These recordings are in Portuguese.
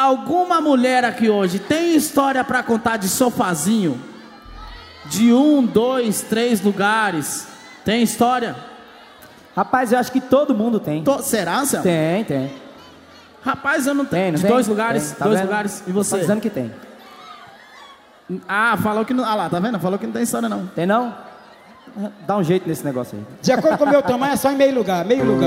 Alguma mulher aqui hoje tem história pra contar de sofazinho? De 1, 2, 3 lugares? Tem história? Rapaz, eu acho que todo mundo tem. Será, Anselmo? Tem. Rapaz, eu não tenho. Tem, não de tem? 2 lugares? Tem, tá 2 vendo? lugares. E você? Tô dizendo que tem. Ah, falou que não. Ah lá, tá vendo? Falou que não tem história, não. Tem não? Dá um jeito nesse negócio aí. De acordo com o meu tamanho, é só em meio lugar.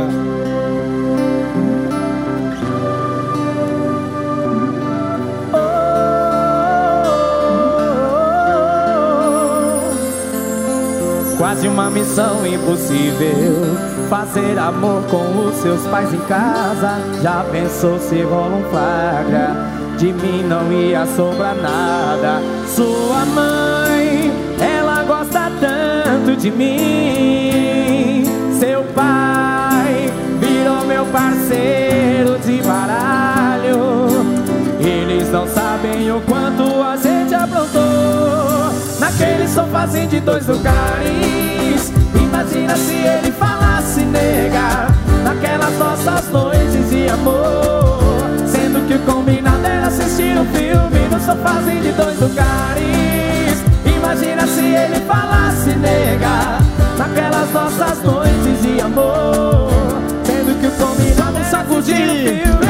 Quase uma missão impossível, fazer amor com os seus pais em casa. Já pensou se rola um flagra? De mim não ia sobrar nada. Sua mãe, ela gosta tanto de mim. Seu pai virou meu parceiro de baralho. Eles não sabem o quanto a gente aprontou naquele sofazinho de 2 lugares. Imagina se ele falasse nega, naquelas nossas noites de amor. Sendo que o combinado era assistir um filme no sofazinho de 2 lugares. Imagina se ele falasse nega, naquelas nossas noites de amor. Sendo que o combinado era assistir um filme.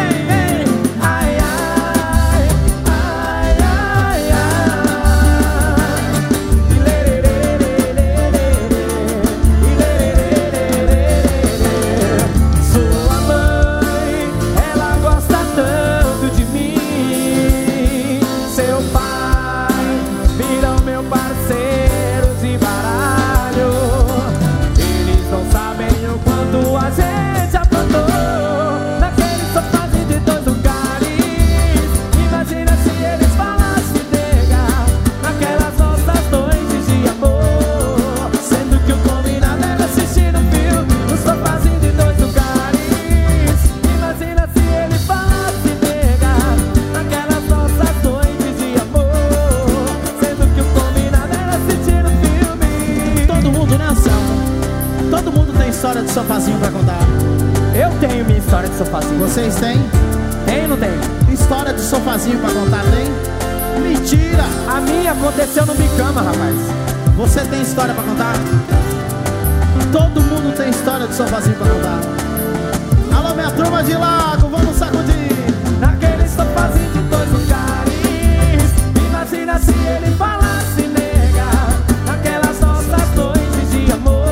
História de sofazinho pra contar. Eu tenho minha história de sofazinho. Vocês têm? Tem ou não tem? História de sofazinho pra contar, tem? Mentira! A minha aconteceu no Bicama, rapaz. Você tem história pra contar? Todo mundo tem história de sofazinho pra contar. Alô, minha turma de Lago, vamos sacudir. Naquele sofazinho de 2 lugares. Imagina se ele falasse nega, naquelas nossas noites de amor.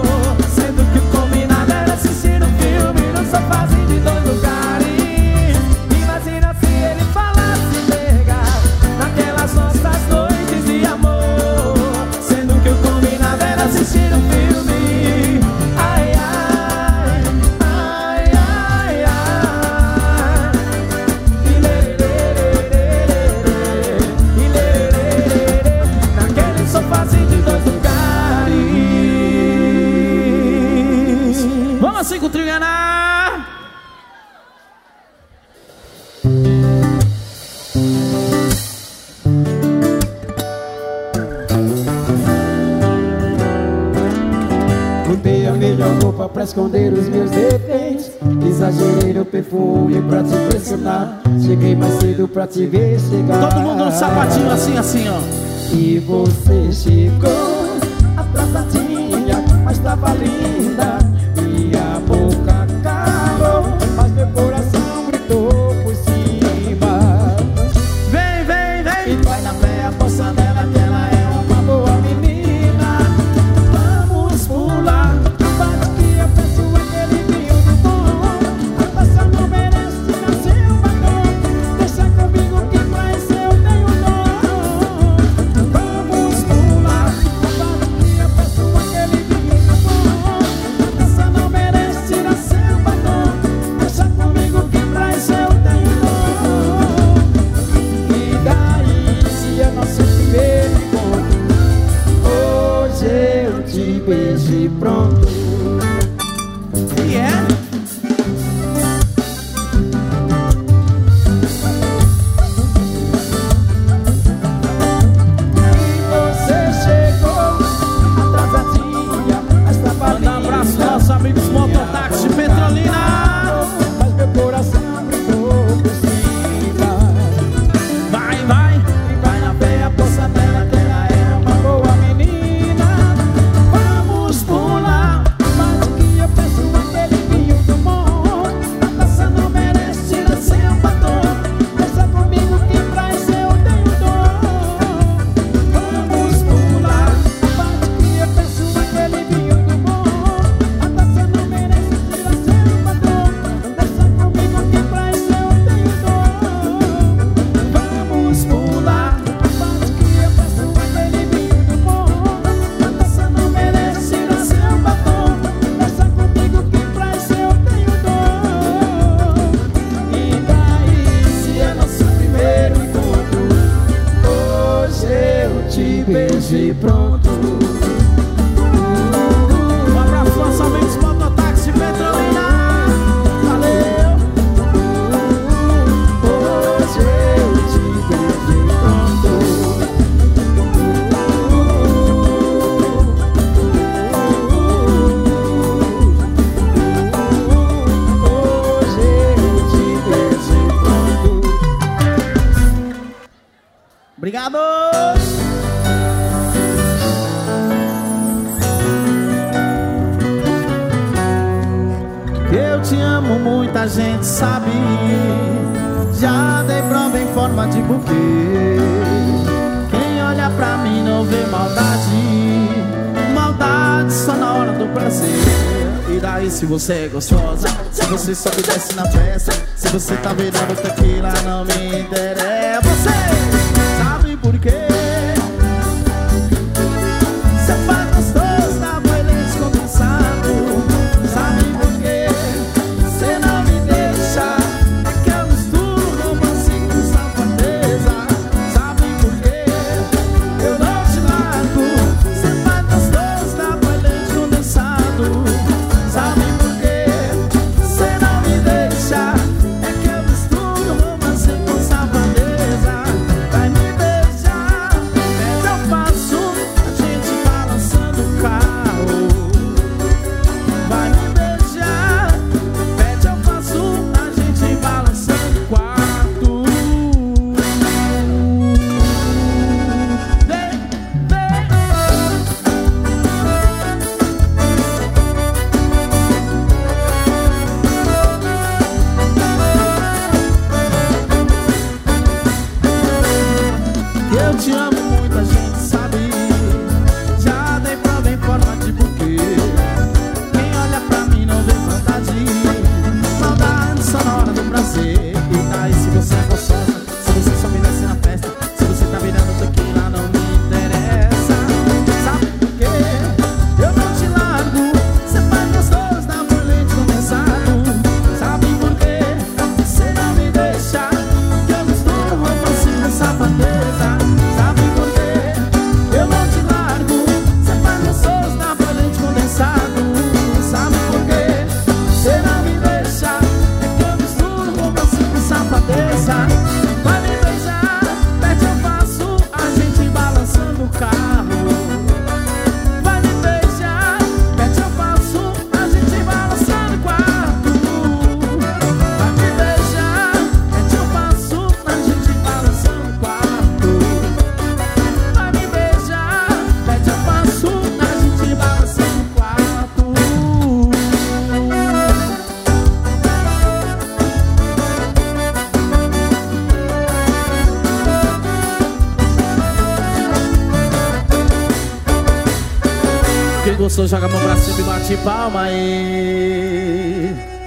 Sofazinho de 2 lugares. Imagina se ele falasse nega, naquelas nossas noites de amor. Sendo que o combinado era assistir um filme. Ai, ai, ai, ai, ai. Naquele sofazinho de 2 lugares. Vamos assim com o trio. Botei a melhor roupa pra esconder os meus defeitos. Exagerei no perfume pra te impressionar. Cheguei mais cedo pra te ver chegar. Todo mundo no sapatinho assim, ó. E você chegou atrasadinha, mas tava linda. E a boca calou, mas meu coração gritou por cima. Vem, vem, vem. E vai na fé a poça dela, que ela é uma boa menina. Vamos pular, para que eu peço aquele vinho do bom. A taça não merece nascer um batom. Deixa comigo que pra esse eu tenho dom. Vamos pular, para que eu peço aquele vinho do bom. de pronto. Um abraço aos amigos Mototáxi Petrolina. Valeu. Hoje eu te beijei pronto. Hoje eu te beijei pronto. Obrigado. Eu te amo, muita gente sabe. Já dei prova em forma de buquê. Quem olha pra mim não vê maldade. Maldade só na hora do prazer. E daí se você é gostosa, se você só me desce na festa, se você tá virando tequila, não me interessa. Você sabe por quê? Você faz gostoso na leite condensado. Sabe por quê? Você não me deixa. É que eu misturo romance com safadeza. Sabe por quê? Eu não te largo. Você faz gostoso na leite condensado. Sabe por quê? Você não me deixa. É que eu misturo romance com safadeza. Vai me beijar, mas eu faço a gente balançando o carro. Vai me beijar, pede eu faço a gente balançando o quarto. Vem, vem. Eu te amo, muita gente sabe. Já dei prova em forma de buquê. Quem olha pra mim não vê maldade. Maldade só na hora do prazer. E daí se você é gostosa, se você só me desce na festa, se você tá virando tequila, não me interessa. Sabe por quê? Eu não te largo. Você faz gostoso na leite condensado. Sabe por quê? Você não me deixa. Que eu misturo romance com safadeza. Sabe por quê? Eu não te largo. Você faz gostoso na leite condensado. Sabe por quê? Você não me deixa. É que eu misturo romance com safadeza. Vai me beijar, pede eu faço a gente balançando o carro. Vai me beijar, pede eu faço a gente balançando o quarto. Vai me beijar, pede eu faço a gente balançando o quarto. Vai me beijar, pede eu faço a gente balançando o quarto. Quem gostou, joga a mão pra cima e bate palma aí.